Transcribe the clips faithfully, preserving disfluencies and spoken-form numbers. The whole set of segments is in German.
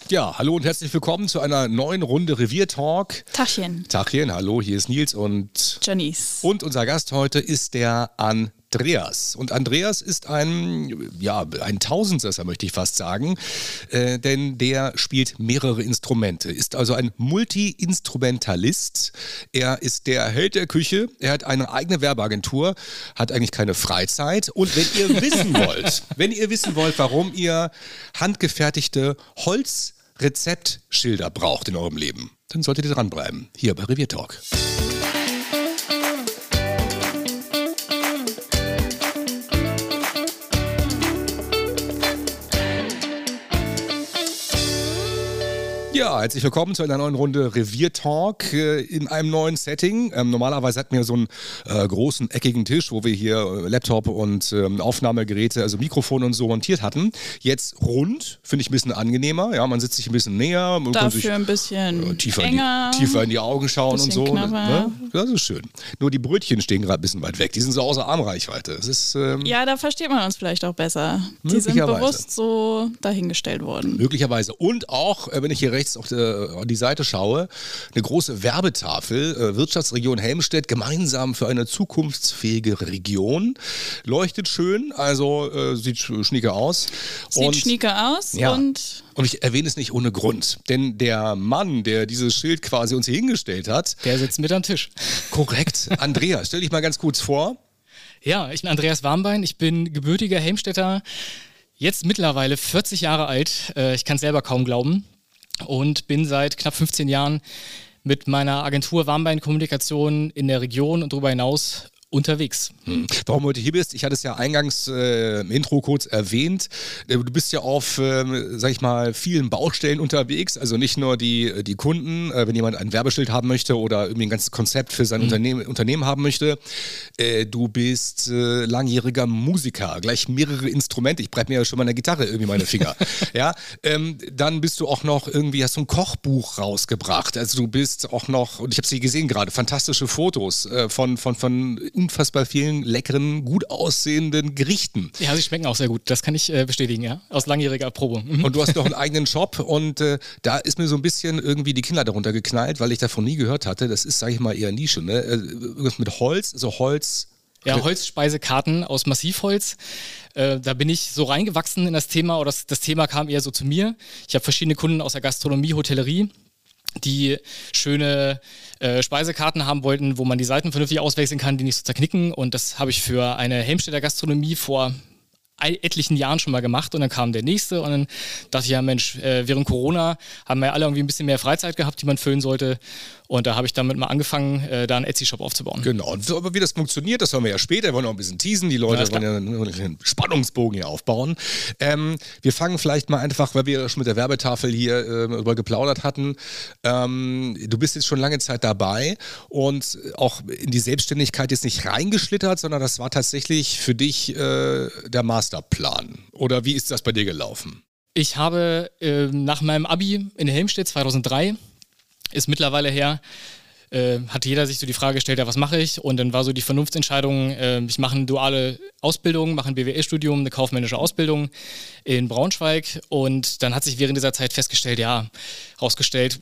Ja, hallo und herzlich willkommen zu einer neuen Runde Revier-Talk. Tachchen. Tachchen, hallo, hier ist Nils und Janice. Und unser Gast heute ist der Andreas. Und Andreas ist ein, ja, ein Tausendsasser, möchte ich fast sagen, äh, denn der spielt mehrere Instrumente, ist also ein Multi-Instrumentalist. Er ist der Held der Küche, er hat eine eigene Werbeagentur, hat eigentlich keine Freizeit. Und wenn ihr wissen wollt, wenn ihr wissen wollt, warum ihr handgefertigte Holzrezeptschilder braucht in eurem Leben, dann solltet ihr dranbleiben, hier bei Revier Talk. Ja, herzlich willkommen zu einer neuen Runde Revier-Talk äh, in einem neuen Setting. Ähm, normalerweise hatten wir so einen äh, großen, eckigen Tisch, wo wir hier äh, Laptop und ähm, Aufnahmegeräte, also Mikrofone und so montiert hatten. Jetzt rund, finde ich ein bisschen angenehmer. Ja, man sitzt sich ein bisschen näher. Man Dafür kann sich, ein bisschen äh, tiefer, enger, in die, tiefer in die Augen schauen und so. knapper. Ne? Das ist schön. Nur die Brötchen stehen gerade ein bisschen weit weg. Die sind so außer Armreichweite. Das ist, ähm, Ja, da versteht man uns vielleicht auch besser. Die sind bewusst so dahingestellt worden. Möglicherweise. Und auch, äh, wenn ich hier rechts auf die, auf die Seite schaue, eine große Werbetafel, äh, Wirtschaftsregion Helmstedt, gemeinsam für eine zukunftsfähige Region. Leuchtet schön, also äh, sieht schnieke aus. Sieht und, schnieke aus ja. und... Und ich erwähne es nicht ohne Grund, denn der Mann, der dieses Schild quasi uns hier hingestellt hat... Der sitzt mit am Tisch. Korrekt. Andreas, stell dich mal ganz kurz vor. Ja, ich bin Andreas Warmbein, ich bin gebürtiger Helmstedter, jetzt mittlerweile vierzig Jahre alt, äh, ich kann es selber kaum glauben. Und bin seit knapp fünfzehn Jahren mit meiner Agentur Warmbein Kommunikation in der Region und darüber hinaus unterwegs. Hm. Warum du heute hier bist, ich hatte es ja eingangs äh, im Intro kurz erwähnt, du bist ja auf, äh, sag ich mal, vielen Baustellen unterwegs, also nicht nur die, die Kunden, äh, wenn jemand ein Werbeschild haben möchte oder irgendwie ein ganzes Konzept für sein mhm. Unternehmen, Unternehmen haben möchte, äh, du bist äh, langjähriger Musiker, gleich mehrere Instrumente, ich breite mir ja schon mal eine Gitarre irgendwie meine Finger, ja, ähm, dann bist du auch noch irgendwie, hast du ein Kochbuch rausgebracht, also du bist auch noch, und ich habe sie gesehen gerade, fantastische Fotos äh, von, von, von unfassbar vielen leckeren, gut aussehenden Gerichten. Ja, sie schmecken auch sehr gut, das kann ich äh, bestätigen, ja, aus langjähriger Erprobung. Mhm. Und du hast noch einen eigenen Shop und äh, da ist mir so ein bisschen irgendwie die Kinder darunter geknallt, weil ich davon nie gehört hatte, das ist, sag ich mal, eher Nische, ne? Irgendwas mit Holz, so Holz... Ja, Holzspeisekarten aus Massivholz. Äh, da bin ich so reingewachsen in das Thema, oder das, das Thema kam eher so zu mir. Ich habe verschiedene Kunden aus der Gastronomie, Hotellerie, die schöne äh, Speisekarten haben wollten, wo man die Seiten vernünftig auswechseln kann, die nicht so zerknicken. Und das habe ich für eine Helmstedter Gastronomie vor etlichen Jahren schon mal gemacht und dann kam der nächste und dann dachte ich, ja Mensch, äh, während Corona haben wir alle irgendwie ein bisschen mehr Freizeit gehabt, die man füllen sollte und da habe ich damit mal angefangen, äh, da einen Etsy-Shop aufzubauen. Genau, und so, aber wie das funktioniert, das hören wir ja später, wir wollen noch ein bisschen teasen, die Leute ja, wollen ja einen Spannungsbogen hier aufbauen. Ähm, wir fangen vielleicht mal einfach, weil wir schon mit der Werbetafel hier äh, darüber geplaudert hatten, ähm, du bist jetzt schon lange Zeit dabei und auch in die Selbstständigkeit jetzt nicht reingeschlittert, sondern das war tatsächlich für dich äh, der Masterplan. Oder wie ist das bei dir gelaufen? Ich habe äh, nach meinem Abi in Helmstedt zweitausenddrei, ist mittlerweile her, äh, hat jeder sich so die Frage gestellt, ja, was mache ich? Und dann war so die Vernunftsentscheidung, äh, ich mache eine duale Ausbildung, mache ein B W L-Studium, eine kaufmännische Ausbildung in Braunschweig. Und dann hat sich während dieser Zeit festgestellt, ja, rausgestellt,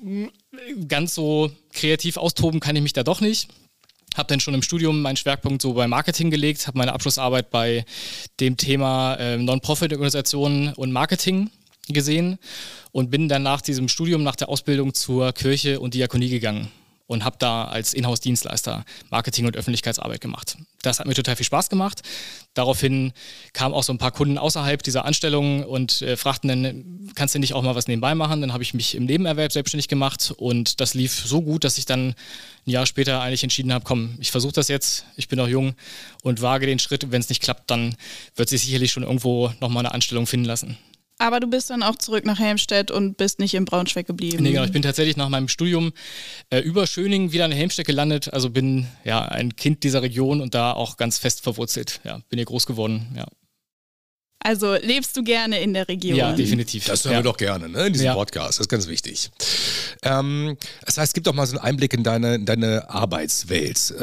ganz so kreativ austoben kann ich mich da doch nicht. Habe dann schon im Studium meinen Schwerpunkt so bei Marketing gelegt, habe meine Abschlussarbeit bei dem Thema äh, Non-Profit-Organisationen und Marketing gesehen und bin dann nach diesem Studium, nach der Ausbildung zur Kirche und Diakonie gegangen und habe da als Inhouse-Dienstleister Marketing- und Öffentlichkeitsarbeit gemacht. Das hat mir total viel Spaß gemacht. Daraufhin kamen auch so ein paar Kunden außerhalb dieser Anstellung und äh, fragten dann, kannst du nicht auch mal was nebenbei machen? Dann habe ich mich im Nebenerwerb selbstständig gemacht und das lief so gut, dass ich dann ein Jahr später eigentlich entschieden habe, komm, ich versuche das jetzt, ich bin noch jung und wage den Schritt. Wenn es nicht klappt, dann wird sich sicherlich schon irgendwo nochmal eine Anstellung finden lassen. Aber du bist dann auch zurück nach Helmstedt und bist nicht in Braunschweig geblieben. Nee, genau. Ich bin tatsächlich nach meinem Studium äh, über Schöning wieder in Helmstedt gelandet. Also bin ja ein Kind dieser Region und da auch ganz fest verwurzelt. Ja, bin hier groß geworden, ja. Also lebst du gerne in der Region? Ja, definitiv. Das hören ja. wir doch gerne, ne, in diesem ja. Podcast. Das ist ganz wichtig. Ähm, das heißt, gib doch mal so einen Einblick in deine, in deine Arbeitswelt.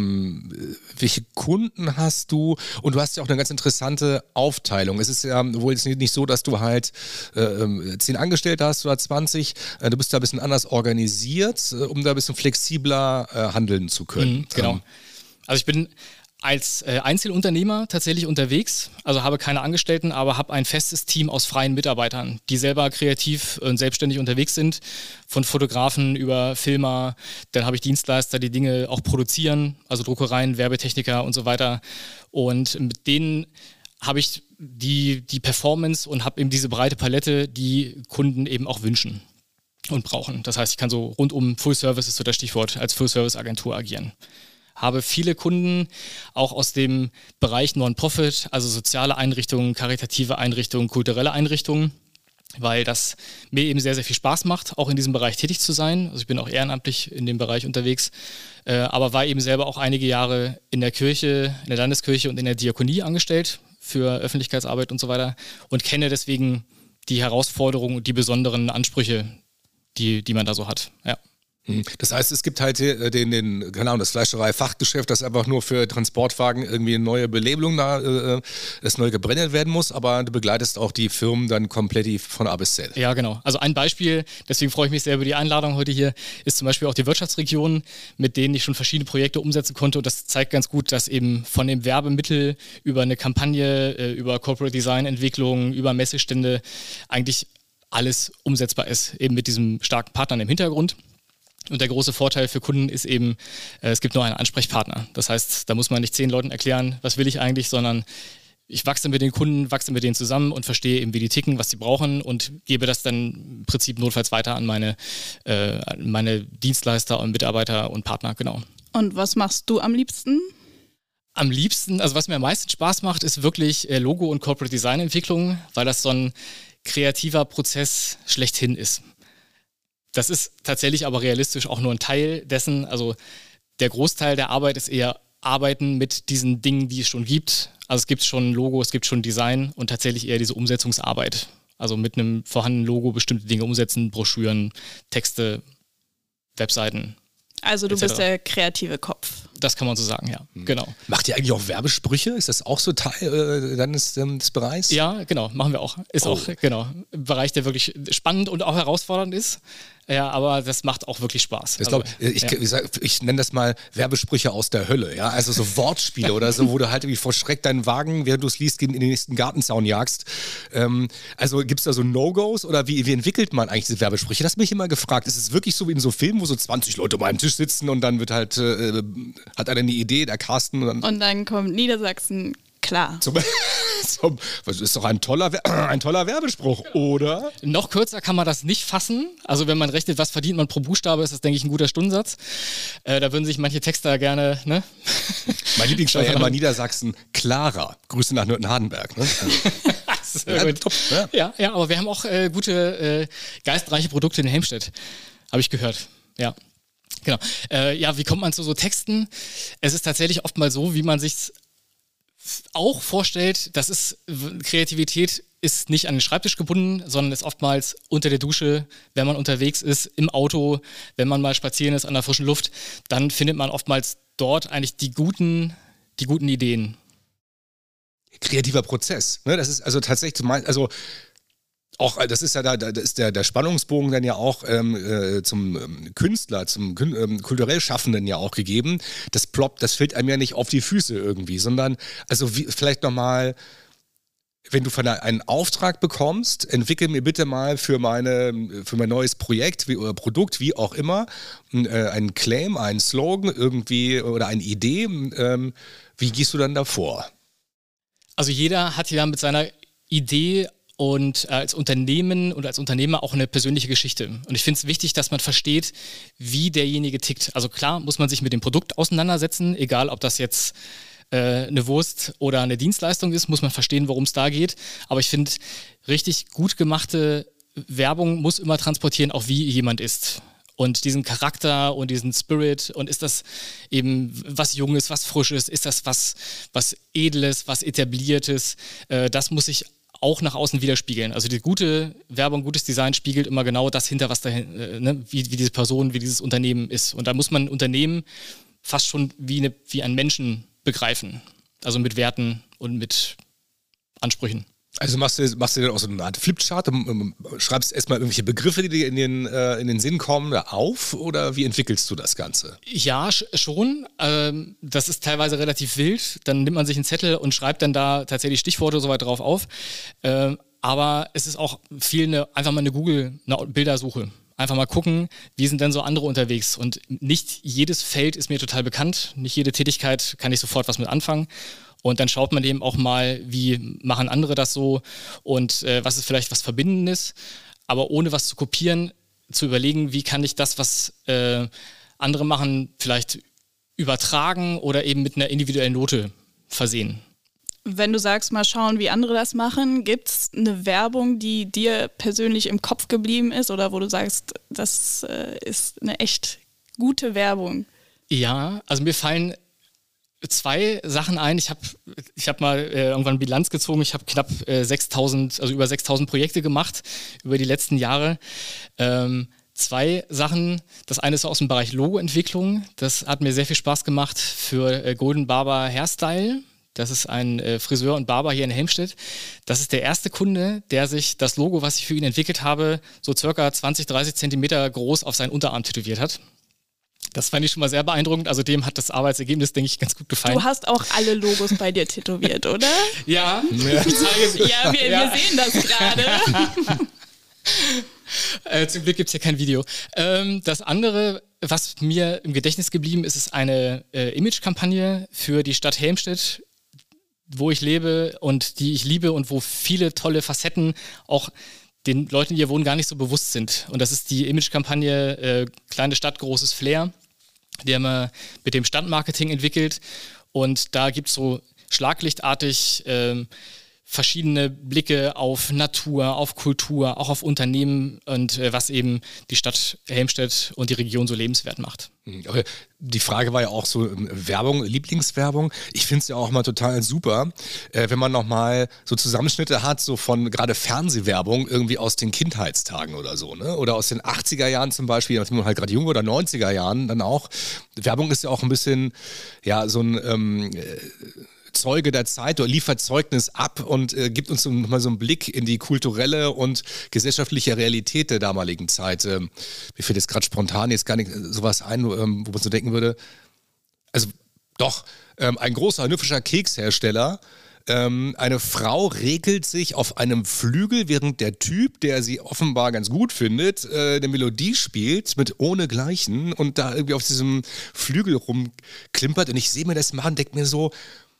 Ähm, welche Kunden hast du? Und du hast ja auch eine ganz interessante Aufteilung. Es ist ja wohl jetzt nicht so, dass du halt äh, zehn Angestellte hast oder zwanzig. Äh, du bist da ein bisschen anders organisiert, äh, um da ein bisschen flexibler äh, handeln zu können. Mhm, genau. Ähm, also ich bin als äh, Einzelunternehmer tatsächlich unterwegs, also habe keine Angestellten, aber habe ein festes Team aus freien Mitarbeitern, die selber kreativ und selbstständig unterwegs sind, von Fotografen über Filmer, dann habe ich Dienstleister, die Dinge auch produzieren, also Druckereien, Werbetechniker und so weiter, und mit denen habe ich die, die Performance und habe eben diese breite Palette, die Kunden eben auch wünschen und brauchen. Das heißt, ich kann so rundum Full Service ist so das Stichwort, als Full Service Agentur agieren. Habe viele Kunden auch aus dem Bereich Non-Profit, also soziale Einrichtungen, karitative Einrichtungen, kulturelle Einrichtungen, weil das mir eben sehr, sehr viel Spaß macht, auch in diesem Bereich tätig zu sein. Also ich bin auch ehrenamtlich in dem Bereich unterwegs, äh, aber war eben selber auch einige Jahre in der Kirche, in der Landeskirche und in der Diakonie angestellt für Öffentlichkeitsarbeit und so weiter und kenne deswegen die Herausforderungen und die besonderen Ansprüche, die, die man da so hat, ja. Das heißt, es gibt halt den, den keine Ahnung, das Fleischerei-Fachgeschäft, das einfach nur für Transportwagen irgendwie eine neue Belabelung da, äh, das neu gebrandet werden muss, aber du begleitest auch die Firmen dann komplett von A bis Z. Ja, genau. Also ein Beispiel, deswegen freue ich mich sehr über die Einladung heute hier, ist zum Beispiel auch die Wirtschaftsregionen, mit denen ich schon verschiedene Projekte umsetzen konnte, und das zeigt ganz gut, dass eben von dem Werbemittel über eine Kampagne, äh, über Corporate Design Entwicklung, über Messestände eigentlich alles umsetzbar ist, eben mit diesem starken Partner im Hintergrund. Und der große Vorteil für Kunden ist eben, äh, es gibt nur einen Ansprechpartner. Das heißt, da muss man nicht zehn Leuten erklären, was will ich eigentlich, sondern ich wachse mit den Kunden, wachse mit denen zusammen und verstehe eben, wie die ticken, was sie brauchen, und gebe das dann im Prinzip notfalls weiter an meine, äh, an meine Dienstleister und Mitarbeiter und Partner, genau. Und was machst du am liebsten? Am liebsten, also was mir am meisten Spaß macht, ist wirklich äh, Logo- und Corporate Design Entwicklung, weil das so ein kreativer Prozess schlechthin ist. Das ist tatsächlich aber realistisch auch nur ein Teil dessen. Also der Großteil der Arbeit ist eher Arbeiten mit diesen Dingen, die es schon gibt. Also es gibt schon ein Logo, es gibt schon Design, und tatsächlich eher diese Umsetzungsarbeit. Also mit einem vorhandenen Logo bestimmte Dinge umsetzen, Broschüren, Texte, Webseiten. Also du et cetera bist der kreative Kopf. Das kann man so sagen, ja, mhm. genau. Macht ihr eigentlich auch Werbesprüche? Ist das auch so Teil äh, deines ähm, des Bereichs? Ja, genau, machen wir auch. Ist oh. auch, genau, ein Bereich, der wirklich spannend und auch herausfordernd ist. Ja, aber das macht auch wirklich Spaß. Das also, glaub, ich, ja. ich, ich, ich nenne das mal Werbesprüche aus der Hölle, ja, also so Wortspiele oder so, wo du halt irgendwie vor Schreck deinen Wagen, während du es liest, in den nächsten Gartenzaun jagst. Ähm, also gibt es da so No-Gos oder wie, wie entwickelt man eigentlich diese Werbesprüche? Das habe ich immer gefragt. Ist es wirklich so wie in so Filmen, wo so zwanzig Leute um einen Tisch sitzen und dann wird halt, äh, hat einer eine Idee, der Carsten. Und dann, und dann kommt Niedersachsen, klar. Zum, zum, das ist doch ein toller, ein toller Werbespruch, oder? Noch kürzer kann man das nicht fassen. Also wenn man rechnet, was verdient man pro Buchstabe, ist das, denke ich, ein guter Stundensatz. Äh, da würden sich manche Texter gerne, ne? Mein Lieblingssteuer immer Niedersachsen, Clara. Grüße nach Nürnberg. Ne? ja, gut. Top, ja. ja, ja, aber wir haben auch äh, gute, äh, geistreiche Produkte in Helmstedt. Habe ich gehört, ja. Genau. Äh, ja, wie kommt man zu so Texten? Es ist tatsächlich oft mal so, wie man sich auch vorstellt, das ist, Kreativität ist nicht an den Schreibtisch gebunden, sondern ist oftmals unter der Dusche, wenn man unterwegs ist, im Auto, wenn man mal spazieren ist an der frischen Luft, dann findet man oftmals dort eigentlich die guten, die guten Ideen. Kreativer Prozess, ne? Das ist also tatsächlich, also auch, das ist ja da, da ist der, der Spannungsbogen dann ja auch ähm, äh, zum ähm, Künstler, zum ähm, kulturell Schaffenden ja auch gegeben. Das ploppt, das fällt einem ja nicht auf die Füße irgendwie, sondern, also wie, vielleicht nochmal, wenn du von einer, einen Auftrag bekommst, entwickel mir bitte mal für, meine, für mein neues Projekt wie, oder Produkt, wie auch immer, äh, einen Claim, einen Slogan irgendwie oder eine Idee. Ähm, wie gehst du dann davor? Also jeder hat ja mit seiner Idee und als Unternehmen und als Unternehmer auch eine persönliche Geschichte. Und ich finde es wichtig, dass man versteht, wie derjenige tickt. Also klar muss man sich mit dem Produkt auseinandersetzen, egal ob das jetzt äh, eine Wurst oder eine Dienstleistung ist, muss man verstehen, worum es da geht. Aber ich finde, richtig gut gemachte Werbung muss immer transportieren, auch wie jemand ist. und diesen Charakter und diesen Spirit und ist das eben was Junges, was Frisches, ist das was, was Edles, was Etabliertes, äh, das muss ich auch nach außen widerspiegeln. Also die gute Werbung, gutes Design spiegelt immer genau das hinter, was dahin, äh, ne, wie, wie diese Person, wie dieses Unternehmen ist. Und da muss man ein Unternehmen fast schon wie, eine, wie einen Menschen begreifen. Also mit Werten und mit Ansprüchen. Also machst du, machst du dann auch so eine Art Flipchart, schreibst erstmal irgendwelche Begriffe, die dir in den, äh, in den Sinn kommen, auf, oder wie entwickelst du das Ganze? Ja, sch- schon. Ähm, das ist teilweise relativ wild. Dann nimmt man sich einen Zettel und schreibt dann da tatsächlich Stichworte und so weiter drauf auf. Ähm, aber es ist auch viel eine, einfach mal eine Google-Bildersuche. Einfach mal gucken, wie sind denn so andere unterwegs. Und nicht jedes Feld ist mir total bekannt. Nicht jede Tätigkeit kann ich sofort was mit anfangen. Und dann schaut man eben auch mal, wie machen andere das so und äh, was ist vielleicht was Verbindendes, aber ohne was zu kopieren, zu überlegen, wie kann ich das, was äh, andere machen, vielleicht übertragen oder eben mit einer individuellen Note versehen. Wenn du sagst, mal schauen, wie andere das machen, gibt es eine Werbung, die dir persönlich im Kopf geblieben ist oder wo du sagst, das äh, ist eine echt gute Werbung? Ja, also mir fallen zwei Sachen ein. Ich habe ich hab mal äh, irgendwann Bilanz gezogen. Ich habe knapp äh, sechstausend, also über sechstausend Projekte gemacht über die letzten Jahre. Ähm, zwei Sachen. Das eine ist aus dem Bereich Logoentwicklung. Das hat mir sehr viel Spaß gemacht für äh, Golden Barber Hairstyle. Das ist ein äh, Friseur und Barber hier in Helmstedt. Das ist der erste Kunde, der sich das Logo, was ich für ihn entwickelt habe, so circa zwanzig, dreißig Zentimeter groß auf seinen Unterarm tätowiert hat. Das fand ich schon mal sehr beeindruckend. Also dem hat das Arbeitsergebnis, denke ich, ganz gut gefallen. Du hast auch alle Logos bei dir tätowiert, oder? Ja, ja. Ich zeige, ja, wir, ja, wir sehen das gerade. äh, zum Glück gibt es hier kein Video. Ähm, das andere, was mir im Gedächtnis geblieben ist, ist eine äh, Image-Kampagne für die Stadt Helmstedt, wo ich lebe und die ich liebe und wo viele tolle Facetten auch den Leuten, die hier wohnen, gar nicht so bewusst sind. Und das ist die Image-Kampagne äh, Kleine Stadt, großes Flair. Die haben wir mit dem Standmarketing entwickelt. Und da gibt es so schlaglichtartig ähm, verschiedene Blicke auf Natur, auf Kultur, auch auf Unternehmen und äh, was eben die Stadt Helmstedt und die Region so lebenswert macht. Die Frage war ja auch so, Werbung, Lieblingswerbung. Ich finde es ja auch mal total super, äh, wenn man nochmal so Zusammenschnitte hat, so von gerade Fernsehwerbung irgendwie aus den Kindheitstagen oder so, ne? Oder aus den achtziger Jahren zum Beispiel, nachdem man halt gerade jung oder neunziger Jahren dann auch. Werbung ist ja auch ein bisschen, ja, so ein ähm, Zeuge der Zeit oder liefert Zeugnis ab und äh, gibt uns so, mal so einen Blick in die kulturelle und gesellschaftliche Realität der damaligen Zeit. Ähm, mir fällt jetzt gerade spontan jetzt gar nicht sowas ein, ähm, wo man so denken würde, also doch, ähm, ein großer hannoverscher Kekshersteller, ähm, eine Frau regelt sich auf einem Flügel, während der Typ, der sie offenbar ganz gut findet, äh, eine Melodie spielt mit Ohnegleichen und da irgendwie auf diesem Flügel rumklimpert und ich sehe mir das machen und denke mir so,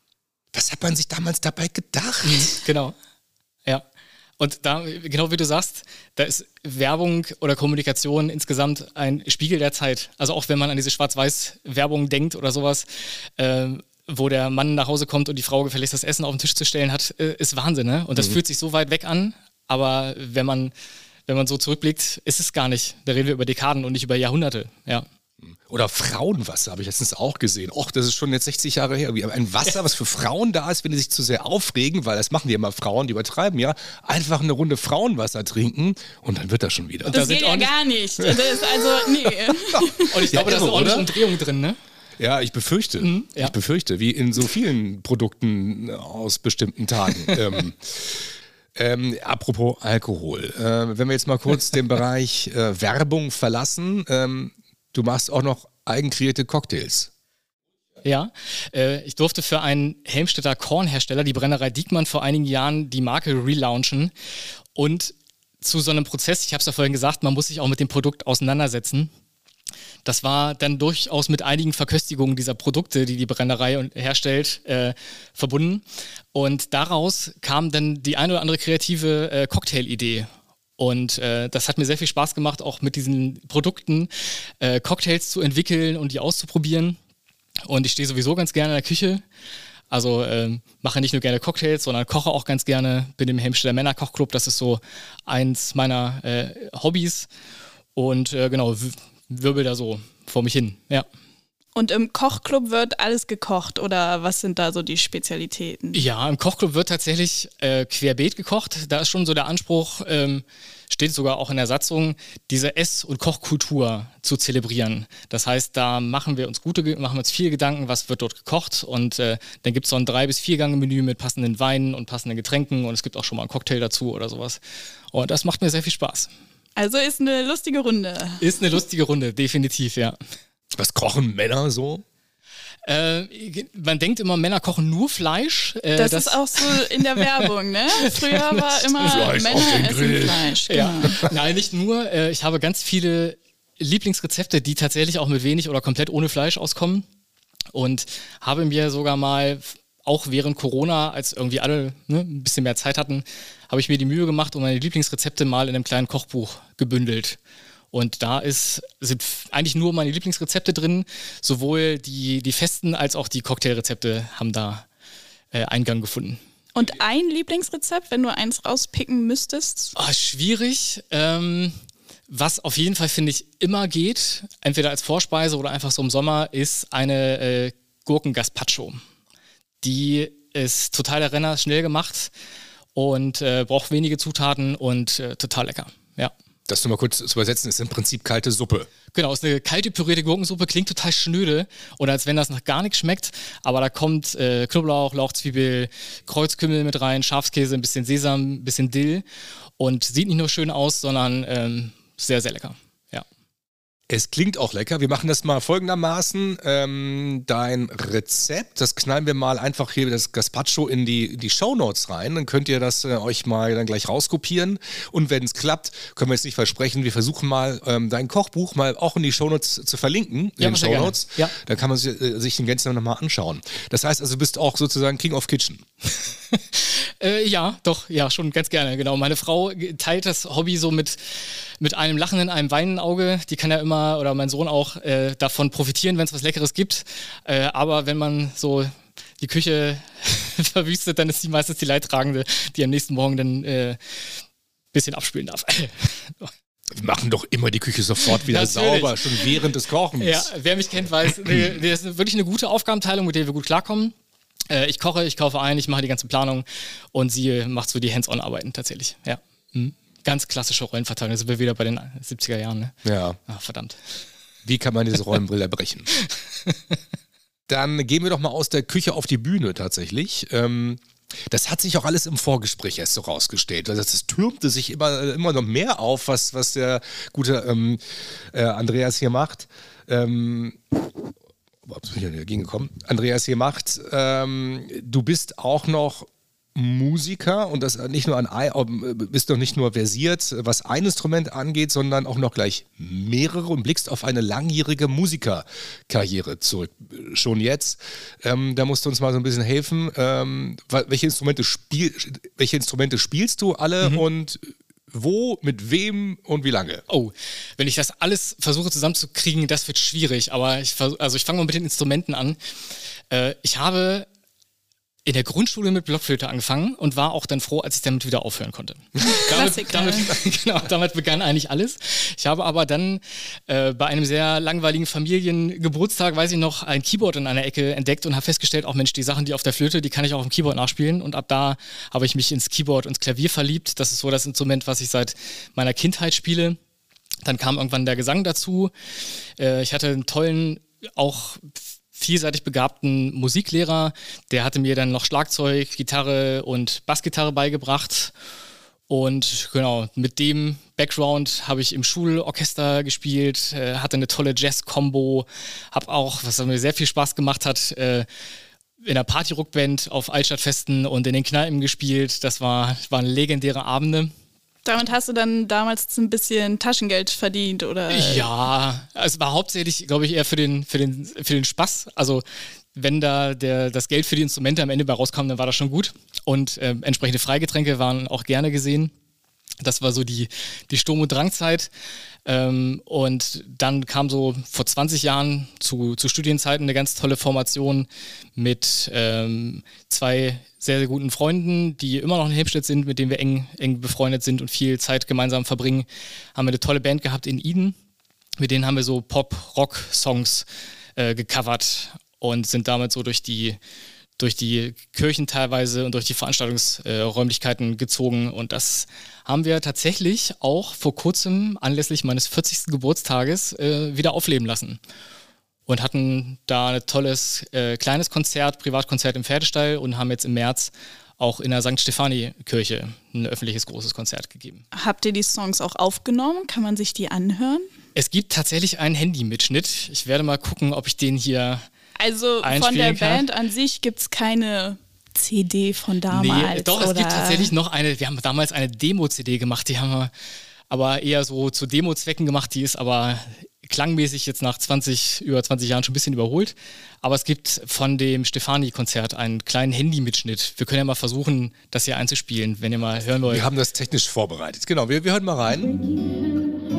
was hat man sich damals dabei gedacht? Genau, ja. Und da, genau wie du sagst, da ist Werbung oder Kommunikation insgesamt ein Spiegel der Zeit. Also auch wenn man an diese Schwarz-Weiß-Werbung denkt oder sowas, äh, wo der Mann nach Hause kommt und die Frau gefälligst das Essen auf den Tisch zu stellen hat, äh, ist Wahnsinn, ne? Und das mhm. fühlt sich so weit weg an, aber wenn man, wenn man so zurückblickt, ist es gar nicht. Da reden wir über Dekaden und nicht über Jahrhunderte, ja. Oder Frauenwasser habe ich letztens auch gesehen. Och, das ist schon jetzt sechzig Jahre her. Ein Wasser, was für Frauen da ist, wenn die sich zu sehr aufregen, weil das machen die immer Frauen, die übertreiben ja, einfach eine Runde Frauenwasser trinken und dann wird das schon wieder. Und das, das geht ja gar nicht. Das ist also, nee. Und ich glaube, ja, da ist ordentlich Umdrehung drin, ne? Ja, ich befürchte. Mhm, ja. Ich befürchte, wie in so vielen Produkten aus bestimmten Tagen. ähm, Ähm, apropos Alkohol. Äh, wenn wir jetzt mal kurz den Bereich äh, Werbung verlassen, ähm, du machst auch noch eigenkreierte Cocktails. Ja, äh, ich durfte für einen Helmstedter Kornhersteller, die Brennerei Diekmann, vor einigen Jahren die Marke relaunchen. Und zu so einem Prozess, ich habe es ja vorhin gesagt, man muss sich auch mit dem Produkt auseinandersetzen. Das war dann durchaus mit einigen Verköstigungen dieser Produkte, die die Brennerei herstellt, äh, verbunden. Und daraus kam dann die eine oder andere kreative äh, Cocktail-Idee. Und äh, das hat mir sehr viel Spaß gemacht, auch mit diesen Produkten äh, Cocktails zu entwickeln und die auszuprobieren. Und ich stehe sowieso ganz gerne in der Küche. Also äh, mache nicht nur gerne Cocktails, sondern koche auch ganz gerne. Bin im Helmstedter Männerkochclub, das ist so eins meiner äh, Hobbys. Und äh, genau, w- wirbel da so vor mich hin, ja. Und im Kochclub wird alles gekocht oder was sind da so die Spezialitäten? Ja, im Kochclub wird tatsächlich äh, querbeet gekocht. Da ist schon so der Anspruch, ähm, steht sogar auch in der Satzung, diese Ess- und Kochkultur zu zelebrieren. Das heißt, da machen wir uns gute, machen wir uns viel Gedanken, was wird dort gekocht und äh, dann gibt es so ein drei- bis vier-Gange-Menü mit passenden Weinen und passenden Getränken und es gibt auch schon mal einen Cocktail dazu oder sowas. Und das macht mir sehr viel Spaß. Also ist eine lustige Runde. Ist eine lustige Runde, definitiv, ja. Was kochen Männer so? Äh, man denkt immer, Männer kochen nur Fleisch. Äh, das, das ist auch so in der Werbung, ne? Früher war immer Fleisch auf den Männer Grill. essen Fleisch. Genau. Ja. Nein, nicht nur. Äh, ich habe ganz viele Lieblingsrezepte, die tatsächlich auch mit wenig oder komplett ohne Fleisch auskommen. Und habe mir sogar mal, auch während Corona, als irgendwie alle ne, ein bisschen mehr Zeit hatten, habe ich mir die Mühe gemacht und meine Lieblingsrezepte mal in einem kleinen Kochbuch gebündelt. Und da ist, sind eigentlich nur meine Lieblingsrezepte drin. Sowohl die, die festen als auch die Cocktailrezepte haben da äh, Eingang gefunden. Und ein Lieblingsrezept, wenn du eins rauspicken müsstest? Oh, schwierig. Ähm, was auf jeden Fall, finde ich, immer geht, entweder als Vorspeise oder einfach so im Sommer, ist eine äh, Gurken-Gazpacho. Die ist total der Renner, schnell gemacht und äh, braucht wenige Zutaten und äh, total lecker. Ja. Das nur mal kurz zu übersetzen, ist im Prinzip kalte Suppe. Genau, ist eine kalte pürierte Gurkensuppe, klingt total schnöde oder als wenn das nach gar nichts schmeckt, aber da kommt äh, Knoblauch, Lauchzwiebel, Kreuzkümmel mit rein, Schafskäse, ein bisschen Sesam, ein bisschen Dill und sieht nicht nur schön aus, sondern ähm, sehr, sehr lecker. Ja. Es klingt auch lecker. Wir machen das mal folgendermaßen. Ähm, dein Rezept, das knallen wir mal einfach hier das Gazpacho in die, die Shownotes rein. Dann könnt ihr das äh, euch mal dann gleich rauskopieren. Und wenn es klappt, können wir jetzt nicht versprechen, wir versuchen mal ähm, dein Kochbuch mal auch in die Shownotes zu verlinken. In Ja, den sehr gerne. Shownotes. Ja. Dann kann man sich, äh, sich den Gänze nochmal anschauen. Das heißt also, du bist auch sozusagen King of Kitchen. Äh, ja, doch, ja, schon ganz gerne, genau. Meine Frau teilt das Hobby so mit, mit einem lachenden, einem weinenden Auge. Die kann ja immer, oder mein Sohn auch, äh, davon profitieren, wenn es was Leckeres gibt. Äh, aber wenn man so die Küche verwüstet, dann ist sie meistens die Leidtragende, die am nächsten Morgen dann ein äh, bisschen abspülen darf. Wir machen doch immer die Küche sofort wieder Natürlich. sauber, schon während des Kochens. Ja, wer mich kennt, weiß, nee, das ist wirklich eine gute Aufgabenteilung, mit der wir gut klarkommen. Äh, ich koche, ich kaufe ein, ich mache die ganze Planung und sie macht so die Hands-on-Arbeiten tatsächlich. Ja. Mhm. Ganz klassische Rollenverteilung, da sind wir wieder bei den siebziger Jahren. Ne? Ja. Ah, verdammt. Wie kann man diese Rollenbrille brechen? Dann gehen wir doch mal aus der Küche auf die Bühne tatsächlich. Ähm, das hat sich auch alles im Vorgespräch erst so rausgestellt. Also das türmte sich immer, immer noch mehr auf, was, was der gute ähm, äh, Andreas hier macht. Ähm, Ups, bin ich dagegen gekommen. Andreas hier macht. Ähm, du bist auch noch Musiker und das nicht nur an bist noch nicht nur versiert, was ein Instrument angeht, sondern auch noch gleich mehrere und blickst auf eine langjährige Musikerkarriere zurück. Schon jetzt. Ähm, da musst du uns mal so ein bisschen helfen. Ähm, welche Instrumente spiel, welche Instrumente spielst du alle mhm. und wo, mit wem und wie lange? Oh, wenn ich das alles versuche zusammenzukriegen, das wird schwierig. Aber ich, also ich fange mal mit den Instrumenten an. Äh, ich habe in der Grundschule mit Blockflöte angefangen und war auch dann froh, als ich damit wieder aufhören konnte. damit, damit, genau, damit begann eigentlich alles. Ich habe aber dann äh, bei einem sehr langweiligen Familiengeburtstag, weiß ich noch, ein Keyboard in einer Ecke entdeckt und habe festgestellt, auch Mensch, die Sachen, die auf der Flöte, die kann ich auch auf dem Keyboard nachspielen. Und ab da habe ich mich ins Keyboard und ins Klavier verliebt. Das ist so das Instrument, was ich seit meiner Kindheit spiele. Dann kam irgendwann der Gesang dazu. Äh, ich hatte einen tollen, auch vielseitig begabten Musiklehrer, der hatte mir dann noch Schlagzeug, Gitarre und Bassgitarre beigebracht und genau, mit dem Background habe ich im Schulorchester gespielt, äh, hatte eine tolle Jazz-Kombo, habe auch, was mir sehr viel Spaß gemacht hat, äh, in der Party-Rockband auf Altstadtfesten und in den Kneipen gespielt, das war, waren legendäre Abende. Damit hast du dann damals ein bisschen Taschengeld verdient, oder? Ja, es war hauptsächlich, glaube ich, eher für den, für den, für den Spaß. Also wenn da der, das Geld für die Instrumente am Ende bei rauskam, dann war das schon gut. Und äh, entsprechende Freigetränke waren auch gerne gesehen. Das war so die, die Sturm- und Drangzeit. Ähm, und dann kam so vor zwanzig Jahren zu, zu Studienzeiten eine ganz tolle Formation mit ähm, zwei sehr, sehr guten Freunden, die immer noch in Helmstedt sind, mit denen wir eng, eng befreundet sind und viel Zeit gemeinsam verbringen. Haben wir eine tolle Band gehabt in Eden Mit denen haben wir so Pop-Rock-Songs äh, gecovert und sind damit so durch die, durch die Kirchen teilweise und durch die Veranstaltungsräumlichkeiten äh, gezogen. Und das haben wir tatsächlich auch vor kurzem anlässlich meines vierzigsten Geburtstages äh, wieder aufleben lassen. Und hatten da ein tolles äh, kleines Konzert, Privatkonzert im Pferdestall und haben jetzt im März auch in der Sankt Stefani-Kirche ein öffentliches großes Konzert gegeben. Habt ihr die Songs auch aufgenommen? Kann man sich die anhören? Es gibt tatsächlich einen Handy-Mitschnitt. Ich werde mal gucken, ob ich den hier Also von der Band an sich gibt es keine C D von damals? Nee, doch, oder? Es gibt tatsächlich noch eine, wir haben damals eine Demo-C D gemacht, die haben wir aber eher so zu Demo-Zwecken gemacht, die ist aber klangmäßig jetzt nach zwanzig, über zwanzig Jahren schon ein bisschen überholt. Aber es gibt von dem Stefani-Konzert einen kleinen Handy-Mitschnitt. Wir können ja mal versuchen, das hier einzuspielen, wenn ihr mal hören wollt. Wir haben das technisch vorbereitet. Genau, wir, wir hören mal rein.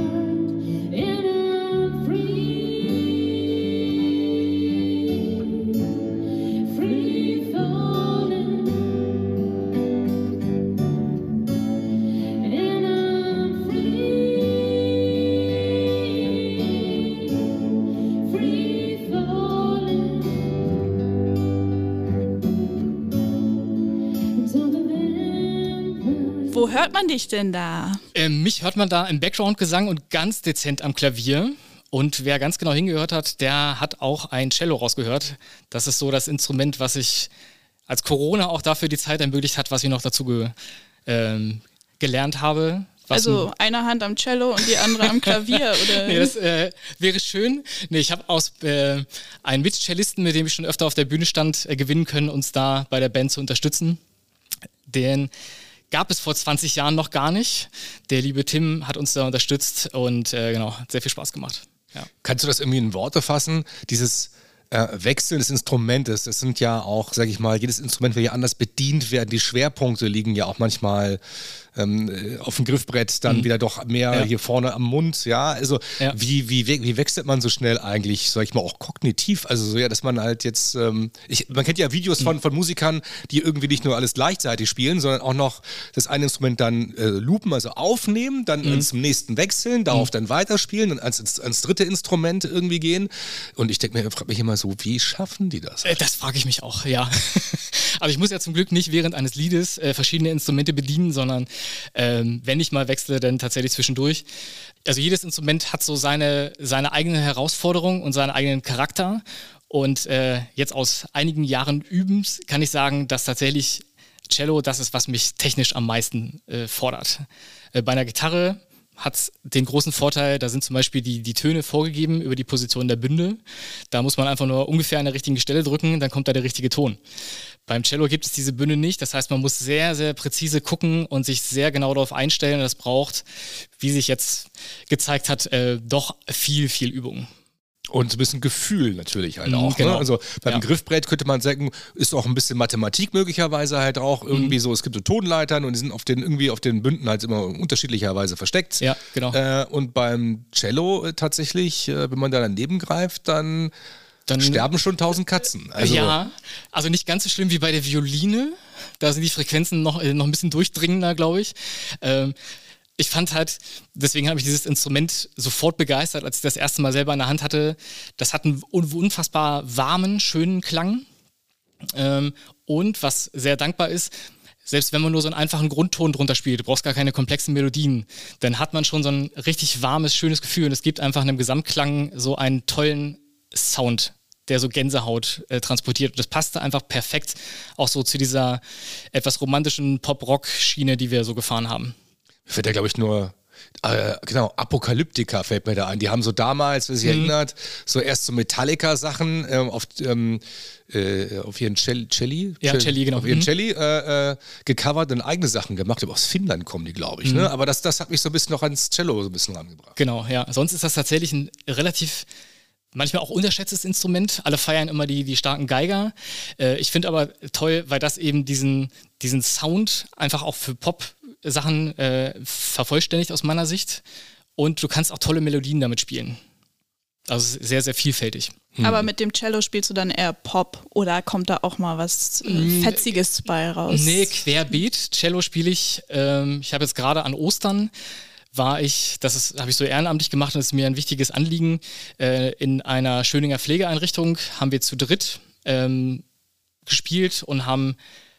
Wo hört man dich denn da? Äh, mich hört man da im Background-Gesang und ganz dezent am Klavier. Und wer ganz genau hingehört hat, der hat auch ein Cello rausgehört. Das ist so das Instrument, was ich als Corona auch dafür die Zeit ermöglicht hat, was ich noch dazu ge, ähm, gelernt habe. Was also eine Hand am Cello und die andere am Klavier, oder? Nee, das äh, wäre schön. Nee, ich habe aus äh, einen Mitcellisten, mit dem ich schon öfter auf der Bühne stand, äh, gewinnen können, uns da bei der Band zu unterstützen. Den gab es vor zwanzig Jahren noch gar nicht. Der liebe Tim hat uns da unterstützt und äh, genau, hat sehr viel Spaß gemacht. Ja. Kannst du das irgendwie in Worte fassen? Dieses äh, Wechseln des Instrumentes, das sind ja auch, sag ich mal, jedes Instrument will ja anders bedient werden. Die Schwerpunkte liegen ja auch manchmal ähm, auf dem Griffbrett, dann mhm. wieder doch mehr ja. hier vorne am Mund. Ja, also ja. Wie, wie, wie wechselt man so schnell eigentlich, sag ich mal, auch kognitiv? Also so ja, dass man halt jetzt, ähm, ich, man kennt ja Videos mhm. von, von Musikern, die irgendwie nicht nur alles gleichzeitig spielen, sondern auch noch das eine Instrument dann äh, loopen, also aufnehmen, dann mhm. zum nächsten wechseln, darauf mhm. dann weiterspielen, dann ans, ans dritte Instrument irgendwie gehen. Und ich denke mir, frage mich immer so, wie schaffen die das? Äh, das frage ich mich auch, ja. Aber ich muss ja zum Glück nicht während eines Liedes äh, verschiedene Instrumente bedienen, sondern ähm, wenn ich mal wechsle, dann tatsächlich zwischendurch. Also jedes Instrument hat so seine, seine eigene Herausforderung und seinen eigenen Charakter. Und äh, jetzt aus einigen Jahren Übens kann ich sagen, dass tatsächlich Cello das ist, was mich technisch am meisten äh, fordert. Äh, bei einer Gitarre hat es den großen Vorteil, da sind zum Beispiel die, die Töne vorgegeben über die Position der Bünde. Da muss man einfach nur ungefähr an der richtigen Stelle drücken, dann kommt da der richtige Ton. Beim Cello gibt es diese Bünde nicht, das heißt, man muss sehr, sehr präzise gucken und sich sehr genau darauf einstellen. Das braucht, wie sich jetzt gezeigt hat, äh, doch viel, viel Übung. Und so ein bisschen Gefühl natürlich halt auch. Genau. Ne? Also beim ja. Griffbrett könnte man sagen, ist auch ein bisschen Mathematik möglicherweise halt auch irgendwie mhm. so. Es gibt so Tonleitern und die sind auf den, irgendwie auf den Bünden halt immer unterschiedlicherweise versteckt. Ja, genau. Äh, und beim Cello äh, tatsächlich, äh, wenn man da daneben greift, dann, dann sterben schon tausend Katzen. Also, ja, also nicht ganz so schlimm wie bei der Violine. Da sind die Frequenzen noch, äh, noch ein bisschen durchdringender, glaube ich. Ähm, Ich fand halt, deswegen habe ich dieses Instrument sofort begeistert, als ich das erste Mal selber in der Hand hatte. Das hat einen unfassbar warmen, schönen Klang. Ähm, und was sehr dankbar ist, selbst wenn man nur so einen einfachen Grundton drunter spielt, du brauchst gar keine komplexen Melodien, dann hat man schon so ein richtig warmes, schönes Gefühl. Und es gibt einfach einem Gesamtklang so einen tollen Sound, der so Gänsehaut äh, transportiert. Und das passte einfach perfekt auch so zu dieser etwas romantischen Pop-Rock-Schiene, die wir so gefahren haben. Mir fällt ja, glaube ich, nur, äh, genau, Apokalyptika fällt mir da ein. Die haben so damals, wer sich mhm. erinnert, so erst so Metallica-Sachen ähm, auf, ähm, äh, auf ihren Celli, Celli, ja, Celli, genau. auf ihren mhm. Celli äh, äh, gecovert und eigene Sachen gemacht. Aber aus Finnland kommen die, glaube ich. Mhm. Ne? Aber das, das hat mich so ein bisschen noch ans Cello so ein bisschen rangebracht. Genau, ja. Sonst ist das tatsächlich ein relativ manchmal auch unterschätztes Instrument. Alle feiern immer die, die starken Geiger. Äh, ich finde aber toll, weil das eben diesen, diesen Sound einfach auch für Pop-Sachen äh, vervollständigt aus meiner Sicht. Und du kannst auch tolle Melodien damit spielen. Also sehr, sehr vielfältig. Hm. Aber mit dem Cello spielst du dann eher Pop oder kommt da auch mal was äh, Fetziges bei raus? Nee, querbeet. Cello spiele ich. Ähm, ich habe jetzt gerade an Ostern war ich, das habe ich so ehrenamtlich gemacht und das ist mir ein wichtiges Anliegen, äh, in einer Schöninger Pflegeeinrichtung haben wir zu dritt ähm, gespielt und haben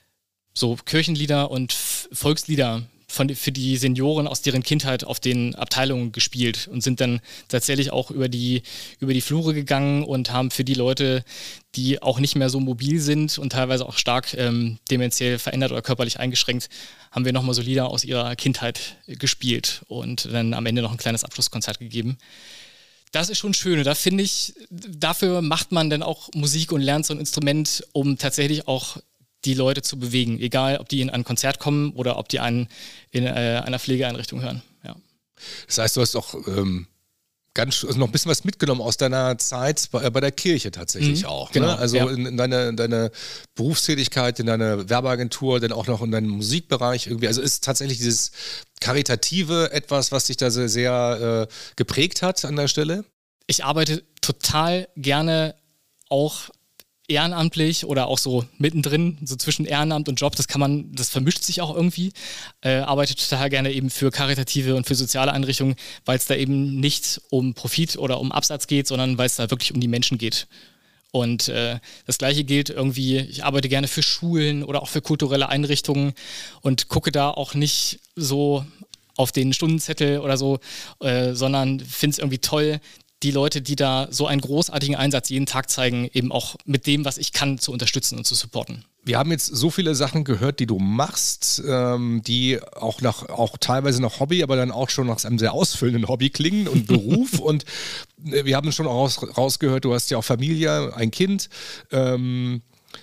so Kirchenlieder und F- Volkslieder von, für die Senioren aus deren Kindheit auf den Abteilungen gespielt und sind dann tatsächlich auch über die, über die Flure gegangen und haben für die Leute, die auch nicht mehr so mobil sind und teilweise auch stark ähm, dementiell verändert oder körperlich eingeschränkt, haben wir nochmal so Lieder aus ihrer Kindheit gespielt und dann am Ende noch ein kleines Abschlusskonzert gegeben. Das ist schon schön und da finde ich, dafür macht man dann auch Musik und lernt so ein Instrument, um tatsächlich auch die Leute zu bewegen, egal ob die in ein Konzert kommen oder ob die einen in äh, einer Pflegeeinrichtung hören. Ja. Das heißt, du hast auch ähm, ganz also noch ein bisschen was mitgenommen aus deiner Zeit bei, bei der Kirche tatsächlich mhm, auch. Genau, Ne? Also ja. in, in, deine, in deine Berufstätigkeit, in deine Werbeagentur, dann auch noch in deinen Musikbereich irgendwie. Also ist tatsächlich dieses Karitative etwas, was dich da sehr, sehr äh, geprägt hat an der Stelle? Ich arbeite total gerne auch ehrenamtlich oder auch so mittendrin, so zwischen Ehrenamt und Job, das kann man, das vermischt sich auch irgendwie. Äh, arbeite total gerne eben für karitative und für soziale Einrichtungen, weil es da eben nicht um Profit oder um Absatz geht, sondern weil es da wirklich um die Menschen geht. Und äh, das Gleiche gilt irgendwie, ich arbeite gerne für Schulen oder auch für kulturelle Einrichtungen und gucke da auch nicht so auf den Stundenzettel oder so, äh, sondern finde es irgendwie toll, die Leute, die da so einen großartigen Einsatz jeden Tag zeigen, eben auch mit dem, was ich kann, zu unterstützen und zu supporten. Wir haben jetzt so viele Sachen gehört, die du machst, ähm, die auch nach, auch teilweise nach Hobby, aber dann auch schon nach einem sehr ausfüllenden Hobby klingen und Beruf. Und wir haben schon auch raus, rausgehört, du hast ja auch Familie, ein Kind. Ähm,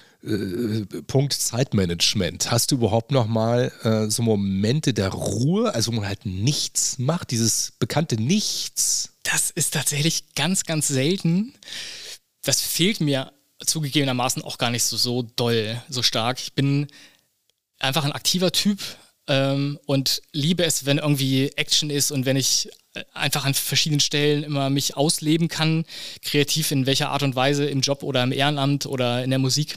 äh, Punkt Zeitmanagement. Hast du überhaupt noch mal äh, so Momente der Ruhe, also wo man halt nichts macht, dieses bekannte Nichts? Das ist tatsächlich ganz, ganz selten. Das fehlt mir zugegebenermaßen auch gar nicht so, so doll, so stark. Ich bin einfach ein aktiver Typ ähm, und liebe es, wenn irgendwie Action ist und wenn ich einfach an verschiedenen Stellen immer mich ausleben kann, kreativ in welcher Art und Weise, im Job oder im Ehrenamt oder in der Musik.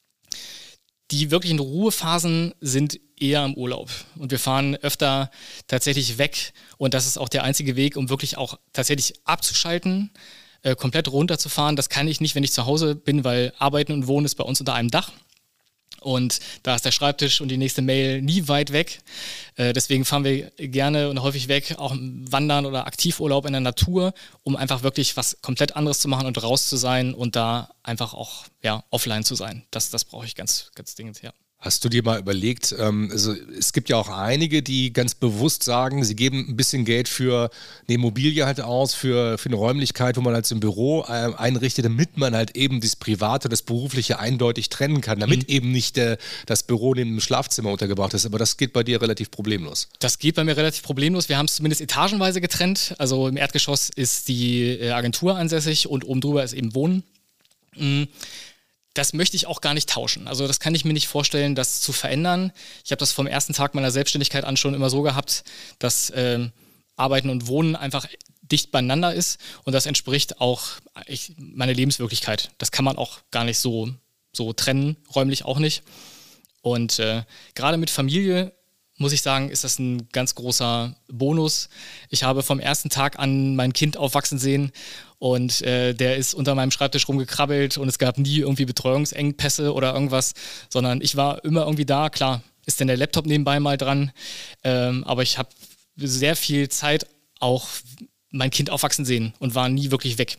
Die wirklichen Ruhephasen sind eher im Urlaub. Und wir fahren öfter tatsächlich weg. Und das ist auch der einzige Weg, um wirklich auch tatsächlich abzuschalten, äh, komplett runterzufahren. Das kann ich nicht, wenn ich zu Hause bin, weil Arbeiten und Wohnen ist bei uns unter einem Dach. Und da ist der Schreibtisch und die nächste Mail nie weit weg. Äh, deswegen fahren wir gerne und häufig weg, auch wandern oder Aktivurlaub in der Natur, um einfach wirklich was komplett anderes zu machen und raus zu sein und da einfach auch ja, offline zu sein. Das, das brauche ich ganz, ganz dringend, ja. Hast du dir mal überlegt, ähm, also es gibt ja auch einige, die ganz bewusst sagen, sie geben ein bisschen Geld für eine Immobilie halt aus, für, für eine Räumlichkeit, wo man halt so ein Büro äh, einrichtet, damit man halt eben das Private und das Berufliche eindeutig trennen kann, damit mhm. eben nicht äh, das Büro neben dem Schlafzimmer untergebracht ist. Aber das geht bei dir relativ problemlos. Das geht bei mir relativ problemlos. Wir haben es zumindest etagenweise getrennt. Also im Erdgeschoss ist die äh, Agentur ansässig und oben drüber ist eben Wohnen. Mhm. Das möchte ich auch gar nicht tauschen. Also das kann ich mir nicht vorstellen, das zu verändern. Ich habe das vom ersten Tag meiner Selbstständigkeit an schon immer so gehabt, dass äh, Arbeiten und Wohnen einfach dicht beieinander ist und das entspricht auch ich, meiner Lebenswirklichkeit. Das kann man auch gar nicht so, so trennen, räumlich auch nicht. Und äh, gerade mit Familie muss ich sagen, ist das ein ganz großer Bonus. Ich habe vom ersten Tag an mein Kind aufwachsen sehen und äh, der ist unter meinem Schreibtisch rumgekrabbelt und es gab nie irgendwie Betreuungsengpässe oder irgendwas, sondern ich war immer irgendwie da. Klar, ist denn der Laptop nebenbei mal dran, ähm, aber ich habe sehr viel Zeit auch mein Kind aufwachsen sehen und war nie wirklich weg.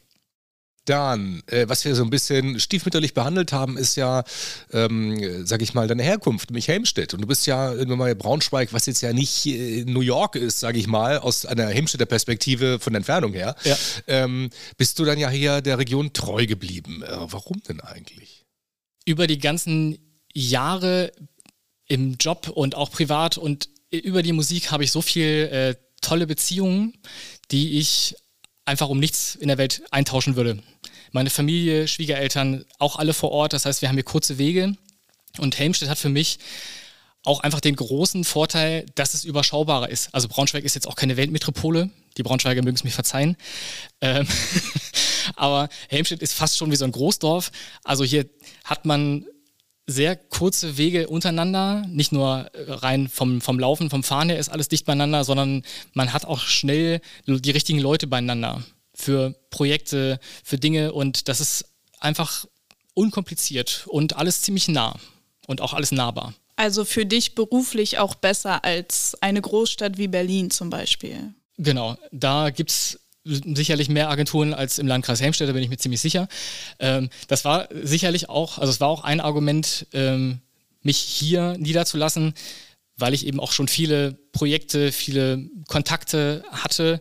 Dann, äh, was wir so ein bisschen stiefmütterlich behandelt haben, ist ja, ähm, sag ich mal, deine Herkunft, nämlich Helmstedt. Und du bist ja irgendwann mal Braunschweig, was jetzt ja nicht äh, New York ist, sag ich mal, aus einer Helmstedter Perspektive von der Entfernung her. Ja. Ähm, bist du dann ja hier der Region treu geblieben. Äh, warum denn eigentlich? Über die ganzen Jahre im Job und auch privat und über die Musik habe ich so viel äh, tolle Beziehungen, die ich einfach um nichts in der Welt eintauschen würde. Meine Familie, Schwiegereltern, auch alle vor Ort. Das heißt, wir haben hier kurze Wege. Und Helmstedt hat für mich auch einfach den großen Vorteil, dass es überschaubarer ist. Also Braunschweig ist jetzt auch keine Weltmetropole. Die Braunschweiger mögen es mir verzeihen. Ähm aber Helmstedt ist fast schon wie so ein Großdorf. Also hier hat man sehr kurze Wege untereinander, nicht nur rein vom, vom Laufen, vom Fahren her ist alles dicht beieinander, sondern man hat auch schnell die richtigen Leute beieinander für Projekte, für Dinge und das ist einfach unkompliziert und alles ziemlich nah und auch alles nahbar. Also für dich beruflich auch besser als eine Großstadt wie Berlin zum Beispiel? Genau, da gibt es sicherlich mehr Agenturen als im Landkreis Helmstedt, da bin ich mir ziemlich sicher. Ähm, das war sicherlich auch, also es war auch ein Argument, ähm, mich hier niederzulassen, weil ich eben auch schon viele Projekte, viele Kontakte hatte.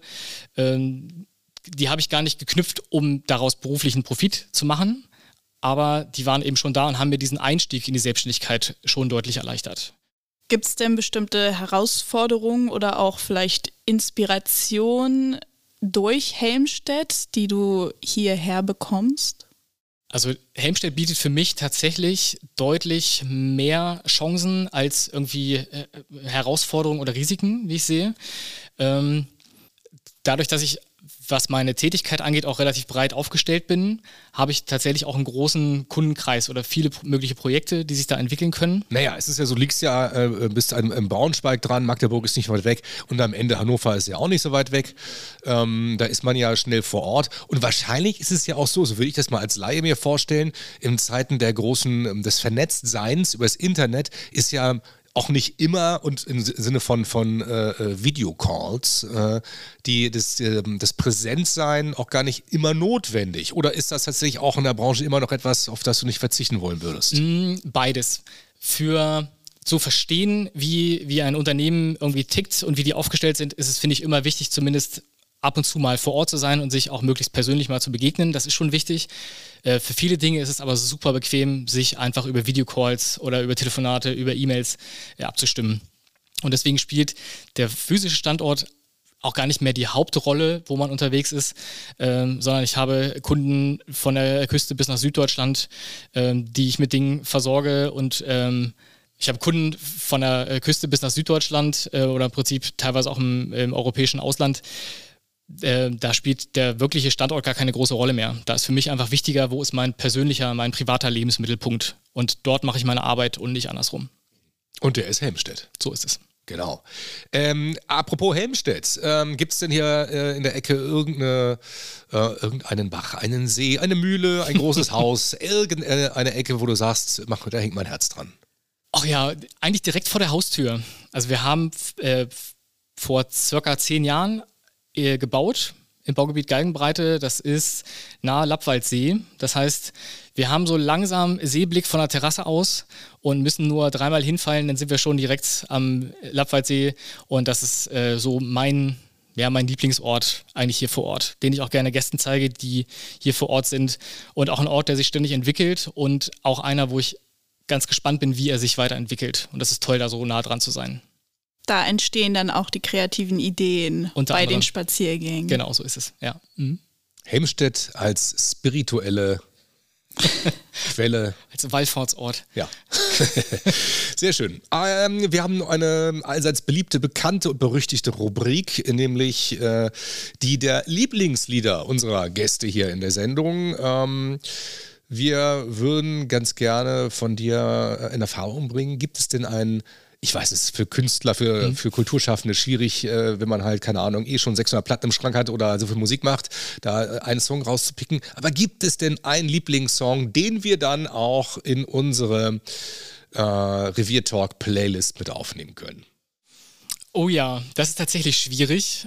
Ähm, die habe ich gar nicht geknüpft, um daraus beruflichen Profit zu machen, aber die waren eben schon da und haben mir diesen Einstieg in die Selbstständigkeit schon deutlich erleichtert. Gibt es denn bestimmte Herausforderungen oder auch vielleicht Inspiration durch Helmstedt, die du hierher bekommst? Also Helmstedt bietet für mich tatsächlich deutlich mehr Chancen als irgendwie äh, Herausforderungen oder Risiken, wie ich sehe. Ähm, dadurch, dass ich, was meine Tätigkeit angeht, auch relativ breit aufgestellt bin, habe ich tatsächlich auch einen großen Kundenkreis oder viele mögliche Projekte, die sich da entwickeln können. Naja, es ist ja so, du liegst ja äh, bist an, im Braunschweig dran, Magdeburg ist nicht weit weg und am Ende Hannover ist ja auch nicht so weit weg. Ähm, da ist man ja schnell vor Ort und wahrscheinlich ist es ja auch so, so würde ich das mal als Laie mir vorstellen, in Zeiten der großen, des Vernetztseins übers Internet ist ja auch nicht immer und im Sinne von, von äh, Videocalls, äh, die, das, äh, das Präsentsein auch gar nicht immer notwendig. Oder ist das tatsächlich auch in der Branche immer noch etwas, auf das du nicht verzichten wollen würdest? Mm, beides. Für zu verstehen, wie, wie ein Unternehmen irgendwie tickt und wie die aufgestellt sind, ist es, finde ich, immer wichtig, zumindest ab und zu mal vor Ort zu sein und sich auch möglichst persönlich mal zu begegnen. Das ist schon wichtig. Äh, für viele Dinge ist es aber super bequem, sich einfach über Videocalls oder über Telefonate, über E-Mails äh, abzustimmen. Und deswegen spielt der physische Standort auch gar nicht mehr die Hauptrolle, wo man unterwegs ist, ähm, sondern ich habe Kunden von der Küste bis nach Süddeutschland, ähm, die ich mit Dingen versorge und ähm, ich habe Kunden von der Küste bis nach Süddeutschland äh, oder im Prinzip teilweise auch im, im europäischen Ausland. Äh, da spielt der wirkliche Standort gar keine große Rolle mehr. Da ist für mich einfach wichtiger, wo ist mein persönlicher, mein privater Lebensmittelpunkt. Und dort mache ich meine Arbeit und nicht andersrum. Und der ist Helmstedt. So ist es. Genau. Ähm, apropos Helmstedt, ähm, gibt es denn hier äh, in der Ecke irgendeine, äh, irgendeinen Bach, einen See, eine Mühle, ein großes Haus, irgendeine Ecke, wo du sagst, mach, da hängt mein Herz dran? Ach ja, eigentlich direkt vor der Haustür. Also wir haben äh, vor circa zehn Jahren äh, gebaut im Baugebiet Galgenbreite. Das ist nahe Lappwaldsee. Das heißt, wir haben so langsam Seeblick von der Terrasse aus und müssen nur dreimal hinfallen, dann sind wir schon direkt am Lappwaldsee. Und das ist äh, so mein, ja, mein Lieblingsort eigentlich hier vor Ort, den ich auch gerne Gästen zeige, die hier vor Ort sind. Und auch ein Ort, der sich ständig entwickelt und auch einer, wo ich ganz gespannt bin, wie er sich weiterentwickelt. Und das ist toll, da so nah dran zu sein. Da entstehen dann auch die kreativen Ideen Unter bei anderem. Den Spaziergängen. Genau, so ist es, ja. Mhm. Helmstedt als spirituelle Quelle. Als Wallfahrtsort. Ja. Sehr schön. Ähm, wir haben eine allseits beliebte, bekannte und berüchtigte Rubrik, nämlich äh, die der Lieblingslieder unserer Gäste hier in der Sendung. Ähm, Wir würden ganz gerne von dir in Erfahrung bringen. Gibt es denn einen, ich weiß, es ist für Künstler, für, mhm. für Kulturschaffende schwierig, äh, wenn man halt, keine Ahnung, eh schon sechshundert Platten im Schrank hat oder so viel Musik macht, da einen Song rauszupicken. Aber gibt es denn einen Lieblingssong, den wir dann auch in unsere äh, Revier-Talk-Playlist mit aufnehmen können? Oh ja, das ist tatsächlich schwierig.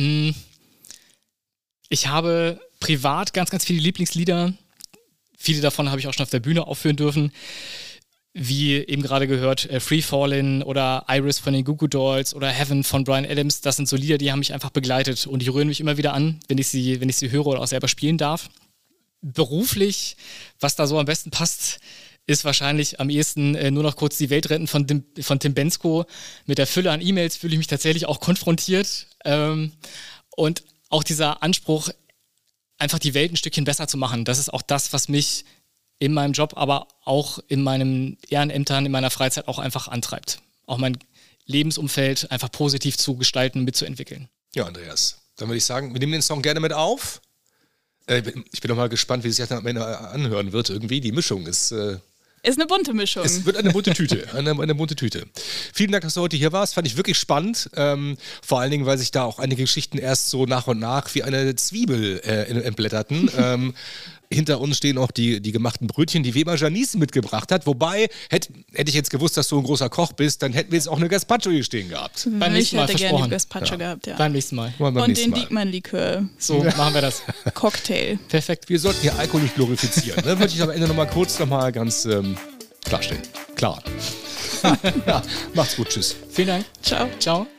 Ich habe privat ganz, ganz viele Lieblingslieder. Viele davon habe ich auch schon auf der Bühne aufführen dürfen. Wie eben gerade gehört, äh, Free Fallin' oder Iris von den Goo Goo Dolls oder Heaven von Bryan Adams. Das sind so Lieder, die haben mich einfach begleitet und die rühren mich immer wieder an, wenn ich sie, wenn ich sie höre oder auch selber spielen darf. Beruflich, was da so am besten passt, ist wahrscheinlich am ehesten äh, nur noch kurz die Welt retten von, Tim, von Tim Bendzko. Mit der Fülle an E-Mails fühle ich mich tatsächlich auch konfrontiert. Ähm, und auch dieser Anspruch, einfach die Welt ein Stückchen besser zu machen. Das ist auch das, was mich in meinem Job, aber auch in meinen Ehrenämtern, in meiner Freizeit auch einfach antreibt. Auch mein Lebensumfeld einfach positiv zu gestalten und mitzuentwickeln. Ja, Andreas, dann würde ich sagen, wir nehmen den Song gerne mit auf. Äh, ich bin noch mal gespannt, wie es sich dann am Ende anhören wird irgendwie. Die Mischung ist... Äh Ist eine bunte Mischung. Es wird eine bunte Tüte. Eine, eine bunte Tüte. Vielen Dank, dass du heute hier warst. Fand ich wirklich spannend. Ähm, vor allen Dingen, weil sich da auch einige Geschichten erst so nach und nach wie eine Zwiebel äh, entblätterten. ähm, Hinter uns stehen auch die, die gemachten Brötchen, die Weber Janice mitgebracht hat. Wobei, hätte hätt ich jetzt gewusst, dass du ein großer Koch bist, dann hätten wir jetzt auch eine Gazpacho hier stehen gehabt. Beim nächsten Mal ich hätte gerne versprochen. Gazpacho Ja. gehabt, ja. Beim nächsten Mal. Mal beim Und nächsten den Mal. Diekmann-Likör. So machen wir das. Cocktail. Perfekt. Wir sollten hier Alkohol nicht glorifizieren. Ne? Würde ich am Ende nochmal kurz nochmal ganz ähm, klarstellen. Klar. Ja, macht's gut. Tschüss. Vielen Dank. Ciao. Ciao.